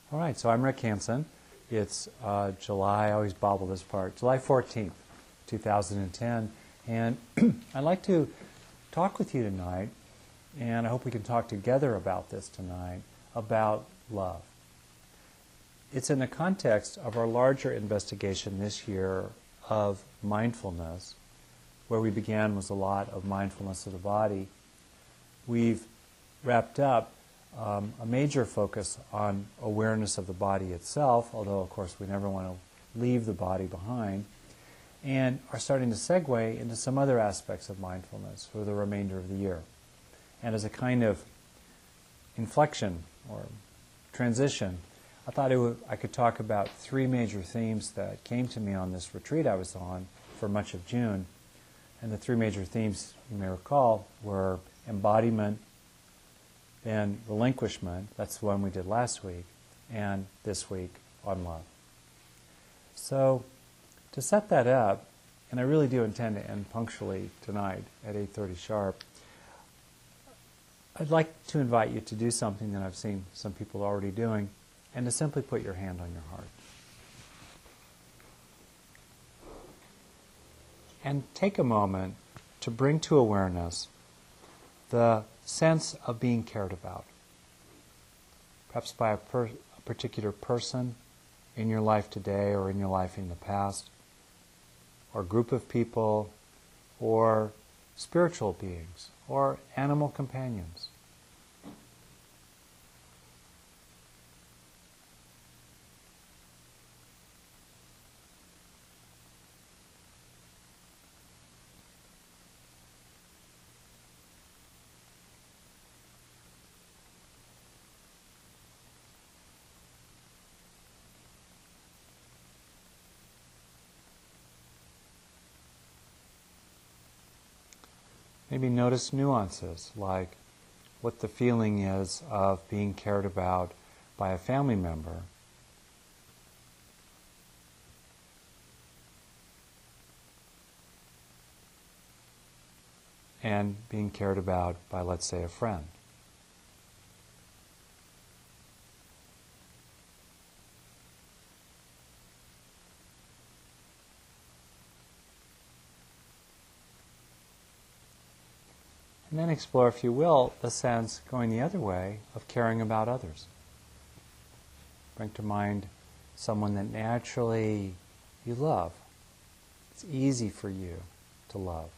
All right, so I'm Rick Hansen. It's July, I always bobble this part, July 14th, 2010. And I'd like to talk with you tonight, and I hope we can talk together about this tonight, about love. It's in the context of our larger investigation this year of mindfulness. Where we began was a lot of mindfulness of the body. We've wrapped up a major focus on awareness of the body itself, although of course we never want to leave the body behind, and are starting to segue into some other aspects of mindfulness for the remainder of the year. And as a kind of inflection or transition, I thought I could talk about three major themes that came to me on this retreat I was on for much of June. And the three major themes, you may recall, were embodiment, then relinquishment, that's the one we did last week, and this week on love. So to set that up, and I really do intend to end punctually tonight at 8:30 sharp, I'd like to invite you to do something that I've seen some people already doing, and to simply put your hand on your heart. And take a moment to bring to awareness the sense of being cared about. Perhaps by a particular person in your life today or in your life in the past, or group of people, or spiritual beings, or animal companions. Maybe notice nuances, like what the feeling is of being cared about by a family member. And being cared about by, let's say, a friend. And then explore, if you will, the sense, going the other way, of caring about others. Bring to mind someone that naturally you love. It's easy for you to love.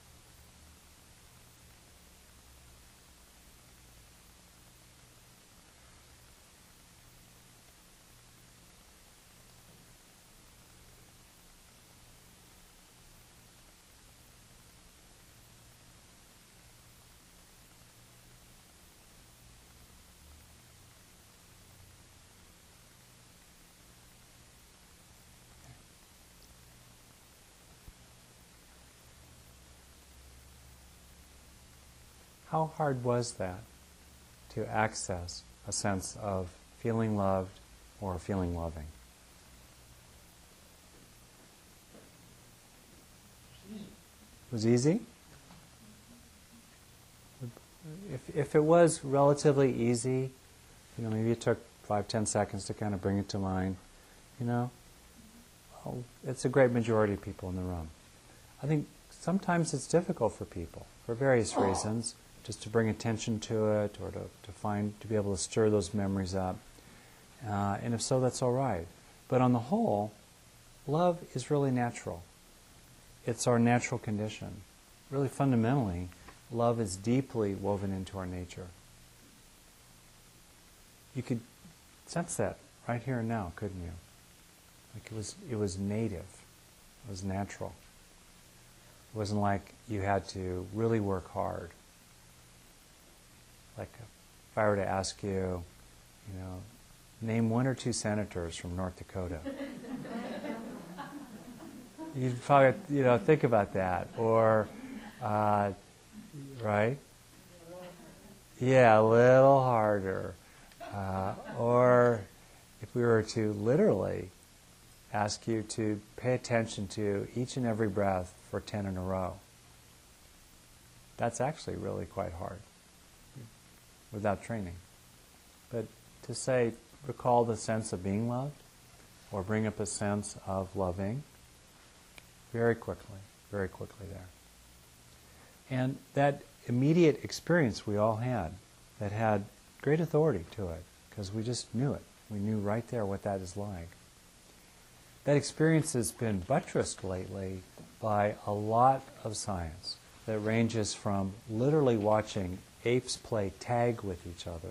How hard was that to access a sense of feeling loved or feeling loving? It was easy? If it was relatively easy, maybe it took 5-10 seconds to kind of bring it to mind, it's a great majority of people in the room. I think sometimes it's difficult for people for various reasons, just to bring attention to it, or to be able to stir those memories up. And if so, that's all right. But on the whole, love is really natural. It's our natural condition. Really fundamentally, love is deeply woven into our nature. You could sense that right here and now, couldn't you? Like it was native. It was natural. It wasn't like you had to really work hard. Like if I were to ask you, name one or two senators from North Dakota. You'd probably, think about that. Or, right? Yeah, a little harder. Or if we were to literally ask you to pay attention to each and every breath for 10 in a row, that's actually really quite hard without training. But to say, recall the sense of being loved or bring up a sense of loving very quickly there. And that immediate experience we all had, that had great authority to it, because we just knew it. We knew right there what that is like. That experience has been buttressed lately by a lot of science that ranges from literally watching apes play tag with each other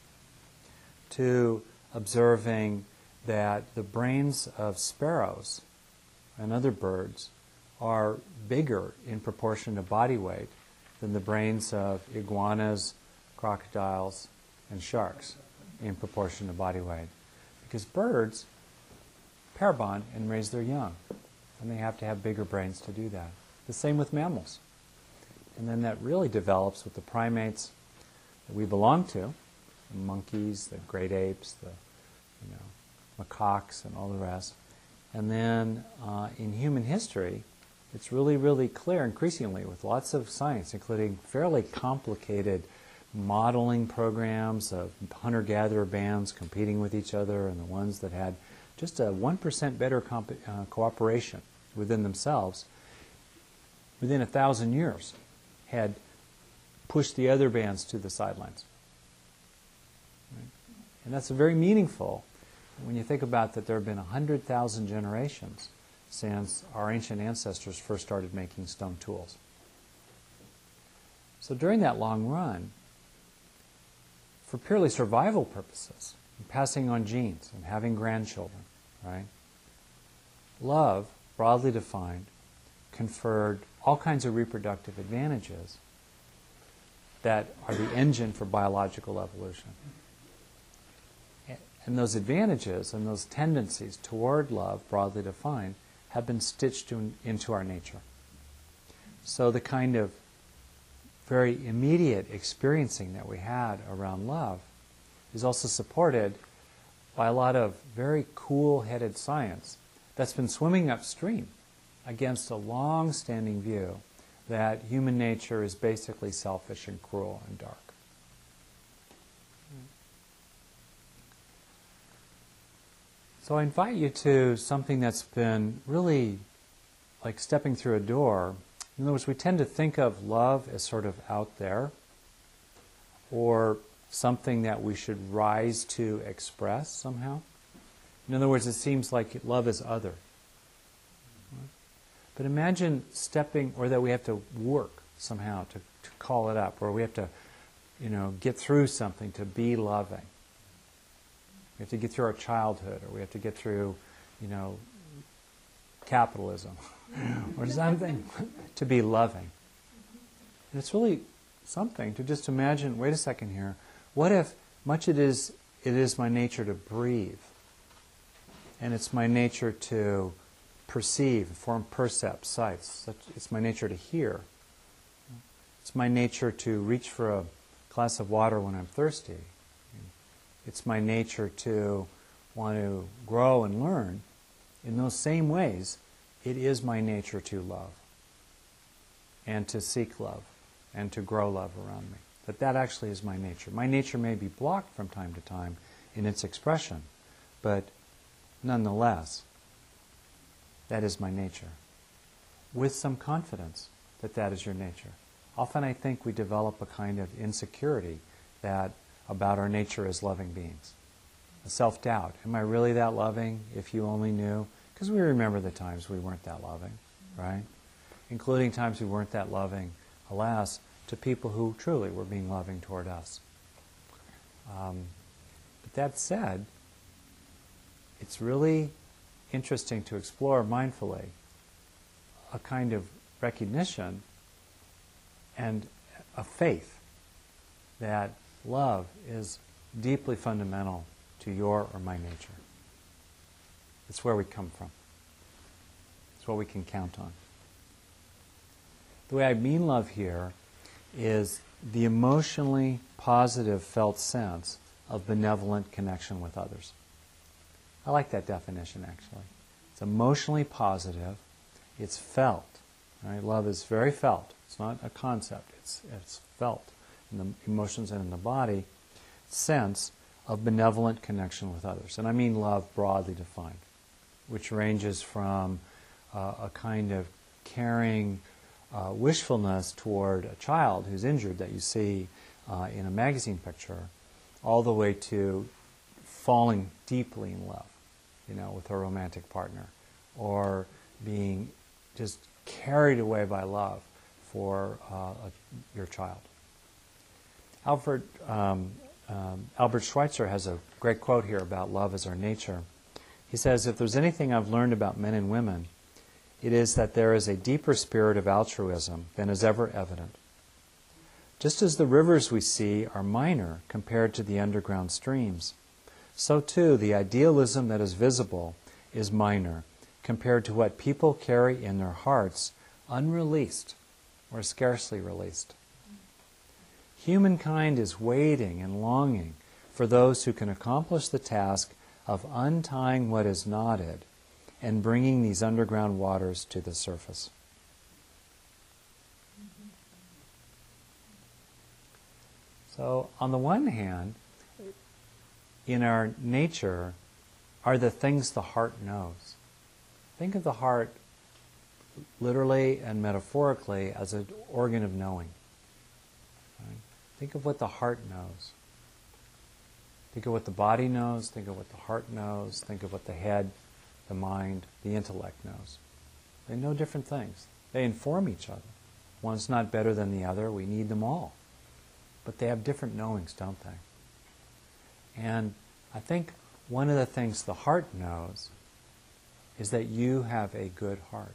to observing that the brains of sparrows and other birds are bigger in proportion to body weight than the brains of iguanas, crocodiles, and sharks in proportion to body weight. Because birds pair bond and raise their young, and they have to have bigger brains to do that. The same with mammals. And then that really develops with the primates that we belong to, the monkeys, the great apes, the macaques, and all the rest. And then in human history, it's really, really clear increasingly with lots of science, including fairly complicated modeling programs of hunter-gatherer bands competing with each other, and the ones that had just a 1% better cooperation within themselves, within 1,000 years, had pushed the other bands to the sidelines. Right? And that's very meaningful when you think about that there have been 100,000 generations since our ancient ancestors first started making stone tools. So during that long run, for purely survival purposes, passing on genes and having grandchildren, right? Love, broadly defined, conferred all kinds of reproductive advantages that are the engine for biological evolution. And those advantages and those tendencies toward love, broadly defined, have been stitched into our nature. So the kind of very immediate experiencing that we had around love is also supported by a lot of very cool-headed science that's been swimming upstream against a long-standing view that human nature is basically selfish and cruel and dark. So I invite you to something that's been really like stepping through a door. In other words, we tend to think of love as sort of out there, or something that we should rise to express somehow. In other words, it seems like love is other. But imagine stepping, or that we have to work somehow to call it up, or we have to, get through something to be loving. We have to get through our childhood, or we have to get through, capitalism, or something to be loving. And it's really something to just imagine, wait a second here, what if much it is my nature to breathe, and it's my nature to perceive, form percepts, sights. It's my nature to hear. It's my nature to reach for a glass of water when I'm thirsty. It's my nature to want to grow and learn. In those same ways, it is my nature to love and to seek love and to grow love around me. That actually is my nature. My nature may be blocked from time to time in its expression, but nonetheless, that is my nature. With some confidence that that is your nature. Often I think we develop a kind of insecurity about our nature as loving beings. A self-doubt. Am I really that loving? If you only knew. Because we remember the times we weren't that loving, right? Including times we weren't that loving, alas, to people who truly were being loving toward us. But that said, it's really interesting to explore mindfully a kind of recognition and a faith that love is deeply fundamental to your or my nature. It's where we come from. It's what we can count on. The way I mean love here is the emotionally positive felt sense of benevolent connection with others. I like that definition, actually. It's emotionally positive. It's felt. Right? Love is very felt. It's not a concept. It's felt in the emotions and in the body. Sense of benevolent connection with others. And I mean love broadly defined, which ranges from a kind of caring wishfulness toward a child who's injured that you see in a magazine picture, all the way to falling deeply in love, with a romantic partner, or being just carried away by love for your child. Albert Schweitzer has a great quote here about love as our nature. He says, "If there's anything I've learned about men and women, it is that there is a deeper spirit of altruism than is ever evident. Just as the rivers we see are minor compared to the underground streams, so too the idealism that is visible is minor compared to what people carry in their hearts unreleased or scarcely released. Humankind is waiting and longing for those who can accomplish the task of untying what is knotted and bringing these underground waters to the surface." So, on the one hand, in our nature are the things the heart knows. Think of the heart literally and metaphorically as an organ of knowing. Right? Think of what the heart knows. Think of what the body knows, think of what the heart knows, think of what the head, the mind, the intellect knows. They know different things. They inform each other. One's not better than the other. We need them all. But they have different knowings, don't they? And I think one of the things the heart knows is that you have a good heart.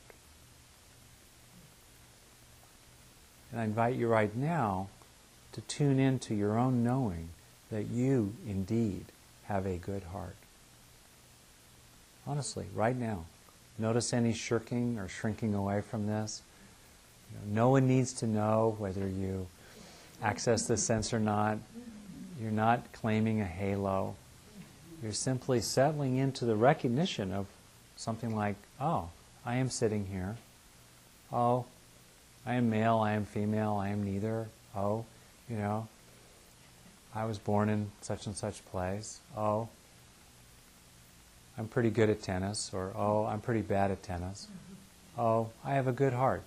And I invite you right now to tune into your own knowing that you indeed have a good heart. Honestly, right now. Notice any shirking or shrinking away from this. No one needs to know whether you access this sense or not. You're not claiming a halo. You're simply settling into the recognition of something like, oh, I am sitting here. Oh, I am male, I am female, I am neither. Oh, I was born in such and such place. Oh, I'm pretty good at tennis. Or, oh, I'm pretty bad at tennis. Oh, I have a good heart.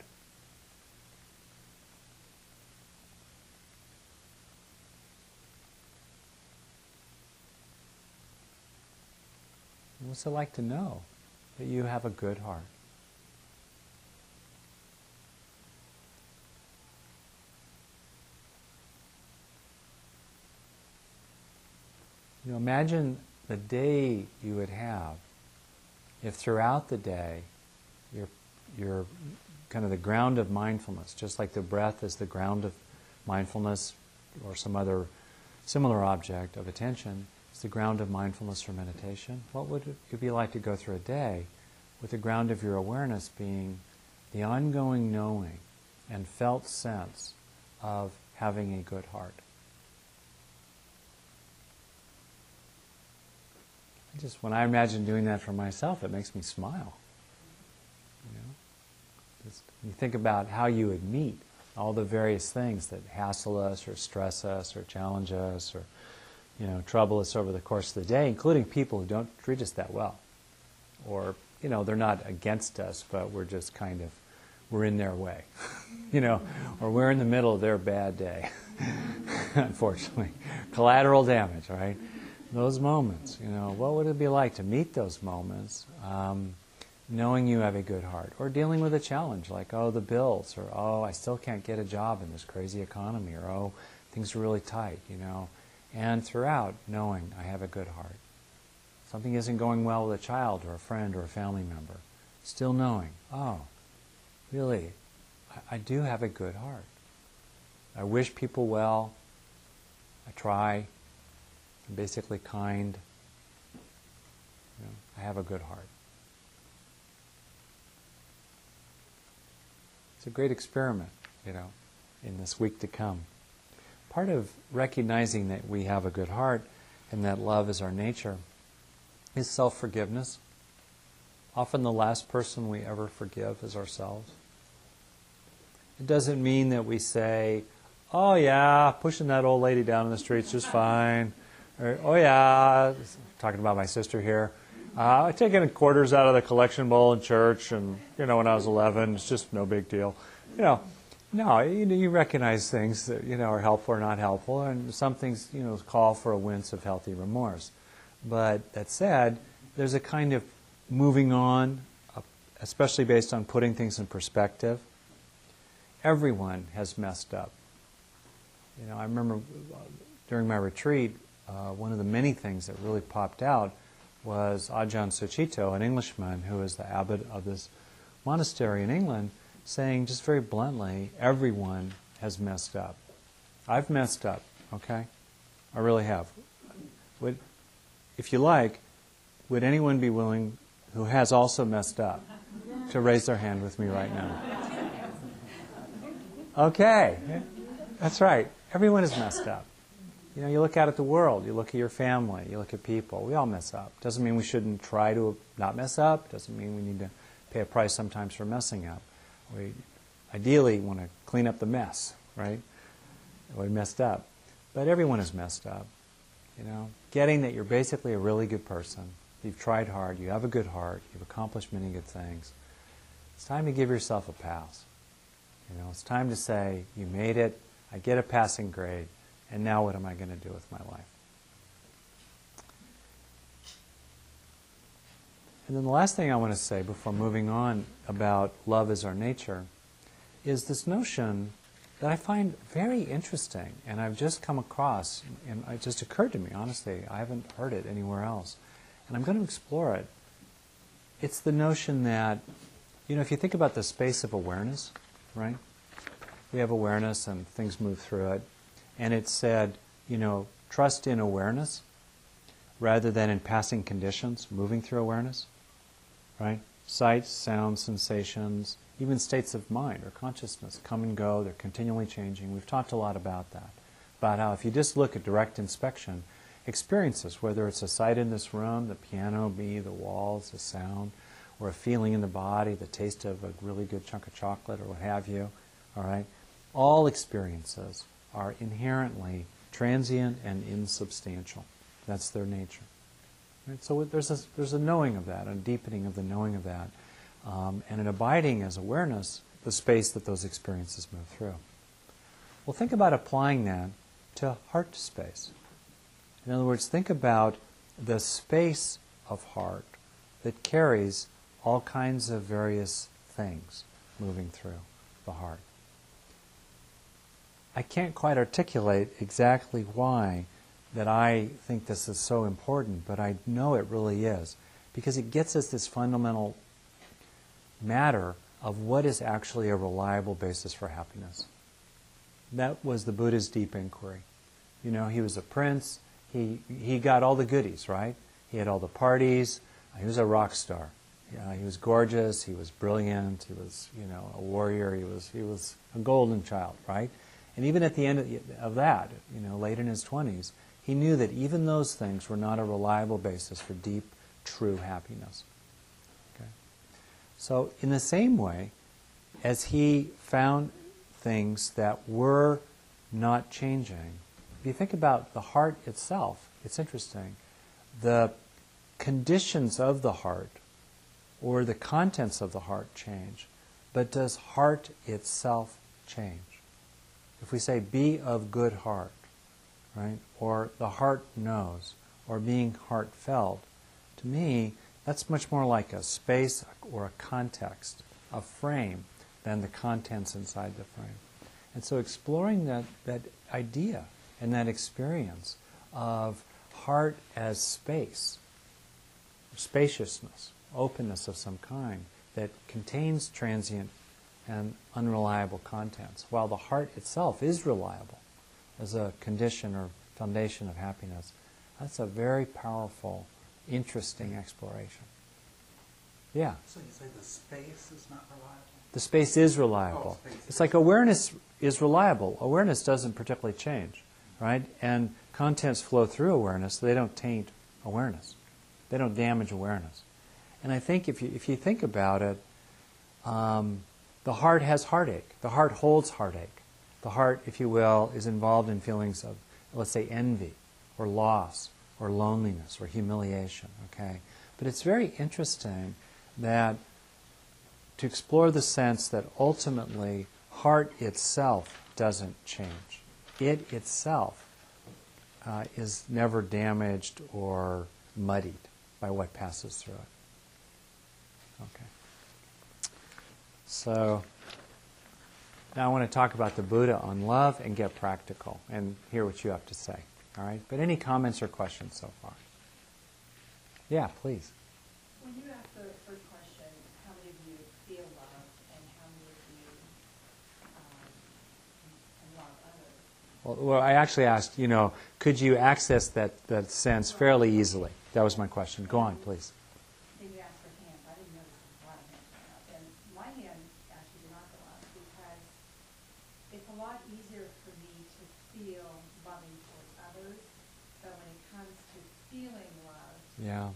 What's it like to know that you have a good heart? Imagine the day you would have if throughout the day you're kind of the ground of mindfulness, just like the breath is the ground of mindfulness or some other similar object of attention, it's the ground of mindfulness or meditation. What would it be like to go through a day with the ground of your awareness being the ongoing knowing and felt sense of having a good heart? When I imagine doing that for myself, it makes me smile. You think about how you would meet all the various things that hassle us or stress us or challenge us or trouble us over the course of the day, including people who don't treat us that well. Or, they're not against us, but we're just we're in their way. Or we're in the middle of their bad day. Unfortunately. Collateral damage, right? Those moments, what would it be like to meet those moments, knowing you have a good heart? Or dealing with a challenge like, oh, the bills, or oh, I still can't get a job in this crazy economy, or oh, things are really tight, And throughout, knowing I have a good heart. Something isn't going well with a child or a friend or a family member. Still knowing, oh, really, I do have a good heart. I wish people well. I try. I'm basically kind. I have a good heart. It's a great experiment, in this week to come. Part of recognizing that we have a good heart and that love is our nature is self-forgiveness. Often the last person we ever forgive is ourselves. It doesn't mean that we say, oh yeah, pushing that old lady down in the street's just fine, Or, oh yeah, talking about my sister here. I take in quarters out of the collection bowl in church, and when I was 11, it's just no big deal. No, you recognize things that are helpful or not helpful, and some things call for a wince of healthy remorse. But that said, there's a kind of moving on, especially based on putting things in perspective. Everyone has messed up. I remember during my retreat, one of the many things that really popped out was Ajahn Sucitto, an Englishman who is the abbot of this monastery in England, saying just very bluntly, everyone has messed up. I've messed up, okay? I really have. If you like, would anyone be willing, who has also messed up, to raise their hand with me right now? Okay, that's right. Everyone has messed up. You look out at the world, you look at your family, you look at people. We all mess up. Doesn't mean we shouldn't try to not mess up. Doesn't mean we need to pay a price sometimes for messing up. We ideally want to clean up the mess, right? We messed up. But everyone has messed up. Getting that you're basically a really good person. You've tried hard. You have a good heart. You've accomplished many good things. It's time to give yourself a pass. It's time to say, you made it. I get a passing grade. And now what am I going to do with my life? And then the last thing I want to say before moving on about love as our nature is this notion that I find very interesting, and I've just come across, and it just occurred to me, honestly, I haven't heard it anywhere else, and I'm going to explore it. It's the notion that, if you think about the space of awareness, right? We have awareness and things move through it, and it said, trust in awareness rather than in passing conditions, moving through awareness, right? Sights, sounds, sensations, even states of mind or consciousness come and go. They're continually changing. We've talked a lot about that, about how if you just look at direct inspection, experiences, whether it's a sight in this room, the piano, me, the walls, the sound, or a feeling in the body, the taste of a really good chunk of chocolate or what have you, all right? All experiences are inherently transient and insubstantial. That's their nature. Right? So there's a knowing of that, a deepening of the knowing of that, and an abiding as awareness, the space that those experiences move through. Well, think about applying that to heart space. In other words, think about the space of heart that carries all kinds of various things moving through the heart. I can't quite articulate exactly why that I think this is so important, but I know it really is, because it gets us this fundamental matter of what is actually a reliable basis for happiness. That was the Buddha's deep inquiry. He was a prince. He got all the goodies, right? He had all the parties. He was a rock star. He was gorgeous. He was brilliant. He was, a warrior. He was a golden child, right? And even at the end of that, late in his 20s, he knew that even those things were not a reliable basis for deep, true happiness. Okay? So in the same way, as he found things that were not changing, if you think about the heart itself, it's interesting. The conditions of the heart or the contents of the heart change, but does heart itself change? If we say, be of good heart, right, or the heart knows, or being heartfelt, to me, that's much more like a space or a context, a frame, than the contents inside the frame. And so exploring that idea and that experience of heart as space, spaciousness, openness of some kind that contains transient and unreliable contents, while the heart itself is reliable as a condition or foundation of happiness. That's a very powerful, interesting exploration. Yeah? So you say the space is not reliable? The space is reliable. It's like awareness is reliable. Awareness doesn't particularly change, right? And contents flow through awareness. They don't taint awareness. They don't damage awareness. And I think if you think about it, the heart has heartache. The heart holds heartache. The heart, if you will, is involved in feelings of, let's say, envy or loss or loneliness or humiliation, okay? But it's very interesting that to explore the sense that ultimately heart itself doesn't change. It itself is never damaged or muddied by what passes through it. Okay. So now I want to talk about the Buddha on love and get practical and hear what you have to say. All right? But any comments or questions so far? Yeah, please. When you asked the first question, how many of you feel love and how many of you can love others? Well, I actually asked, could you access that sense fairly easily? That was my question. Go on, please. Then you asked for hands. I didn't notice a lot of hands going up. And my hand actually did not go up because it's a lot easier for me to feel loving towards others. But when it comes to feeling love, Yeah.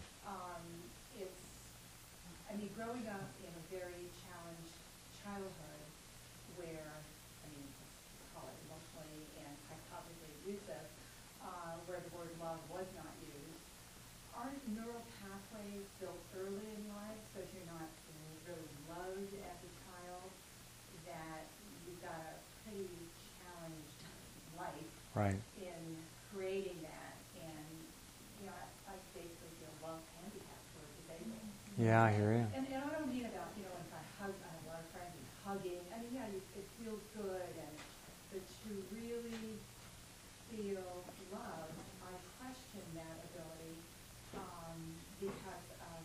growing up in a very challenged childhood where, call it emotionally and psychologically abusive, where the word love was not used, aren't neural pathways built early in life, so if you're not really loved as a child, that you've got a pretty challenged life Right. in creating that, and I basically feel love handicapped or disabled. Yeah, I hear you. And I don't mean about, if I hug, I have a lot of friends and hugging. It feels good, but to really feel love, I question that ability because of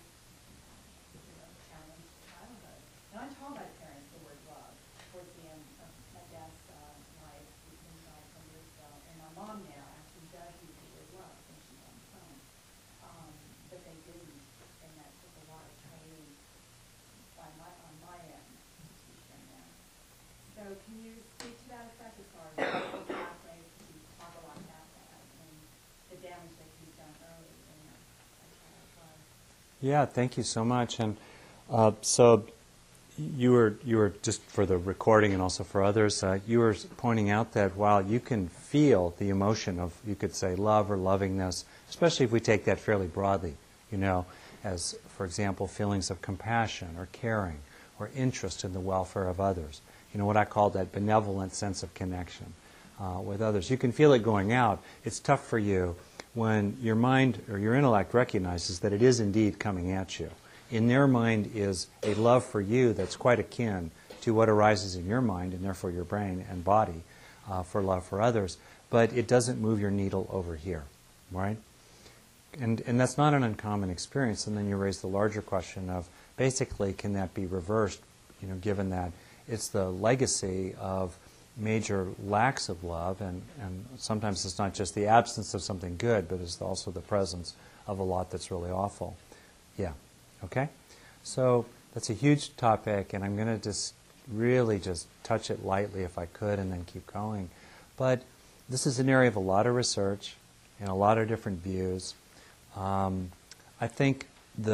challenged childhood. And I'm told by parents the word love towards the end of my dad's life. He died 10 years ago. And my mom now actually does use the word love when she's on the phone. But they didn't, and that took a lot of training on my end to teach them that. So can you speak to that effect as far as those pathways to talk a lot about that and the damage that can be done early in a child's life? Yeah, thank you so much. And so you were just for the recording and also for others, you were pointing out that while you can feel the emotion of, you could say, love or lovingness, especially if we take that fairly broadly, as, for example, feelings of compassion or caring or interest in the welfare of others. What I call that benevolent sense of connection with others. You can feel it going out. It's tough for you when your mind or your intellect recognizes that it is indeed coming at you. In their mind is a love for you that's quite akin to what arises in your mind and therefore your brain and body for love for others, but it doesn't move your needle over here, right? And that's not an uncommon experience. And then you raise the larger question of basically can that be reversed, given that it's the legacy of major lacks of love, and sometimes it's not just the absence of something good, but it's also the presence of a lot that's really awful. Yeah. Okay? So that's a huge topic, and I'm going to just really just touch it lightly if I could and then keep going. But this is an area of a lot of research and a lot of different views. I think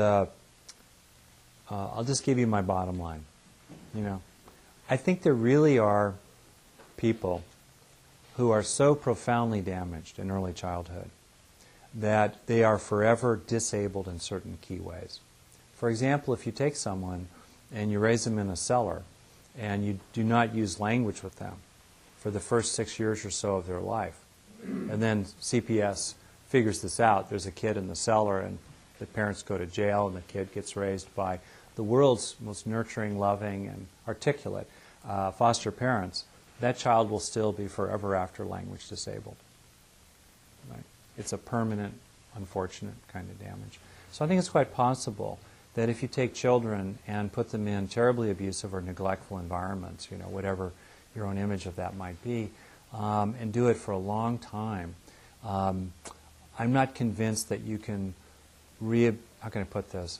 I'll just give you my bottom line. I think there really are people who are so profoundly damaged in early childhood that they are forever disabled in certain key ways. For example, if you take someone and you raise them in a cellar and you do not use language with them for the first 6 years or so of their life, and then CPS figures this out, there's a kid in the cellar and the parents go to jail and the kid gets raised by the world's most nurturing, loving, and articulate foster parents, that child will still be forever after language disabled. Right? It's a permanent, unfortunate kind of damage. So I think it's quite possible that if you take children and put them in terribly abusive or neglectful environments, whatever your own image of that might be, and do it for a long time, I'm not convinced that you can how can I put this?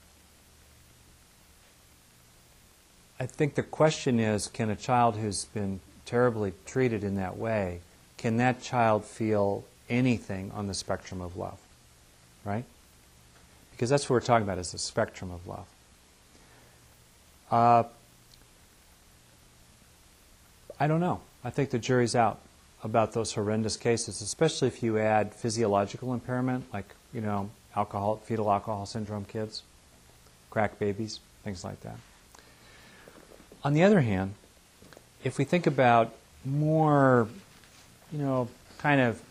I think the question is, can a child who's been terribly treated in that way, can that child feel anything on the spectrum of love? Right? Because that's what we're talking about, is the spectrum of love. I don't know. I think the jury's out about those horrendous cases, especially if you add physiological impairment, like, fetal alcohol syndrome kids, crack babies, things like that. On the other hand, if we think about more, kind of